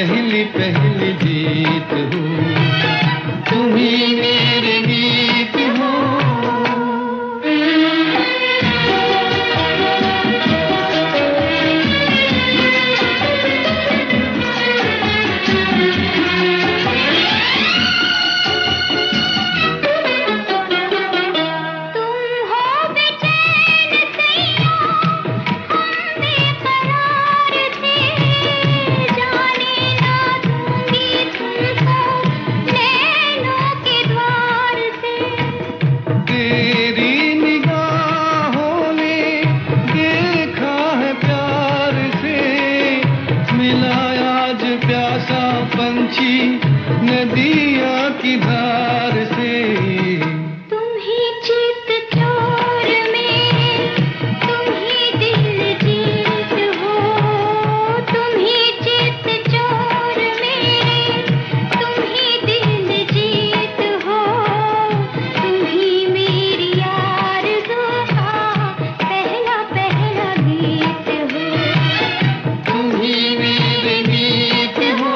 पहली पहली जीत हो, तुम ही मेरे गीत हो। पंछी नदिया की धार से, तुम ही चित चोर में, तुम ही दिल जीत हो, तुम ही चित चोर में, तुम ही दिल जीत हो, तुम ही मेरी आरज़ू का पहला पहला गीत हो, तुम ही मेरे गीत हो।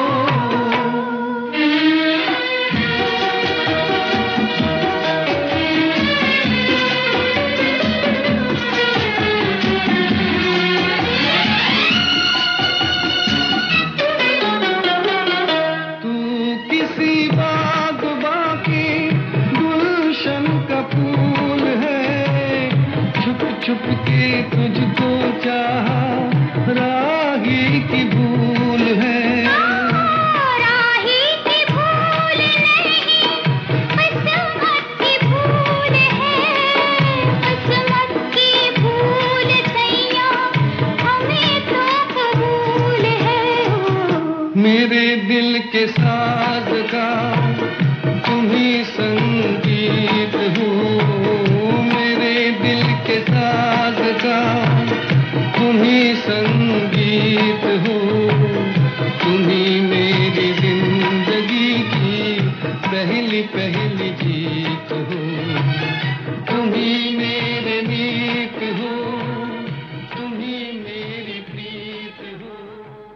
छुप के तुझको चाहा, राही की भूल है। राही की भूल नहीं, किस्मत की भूल है, किस्मत की भूल सैया हमें तो कबूल है। मेरे दिल के साज का तुम ही संगीत हो, मेरे दिल के साज का तुम ही संगीत हो, तुम ही मेरी जिंदगी की पहली पहली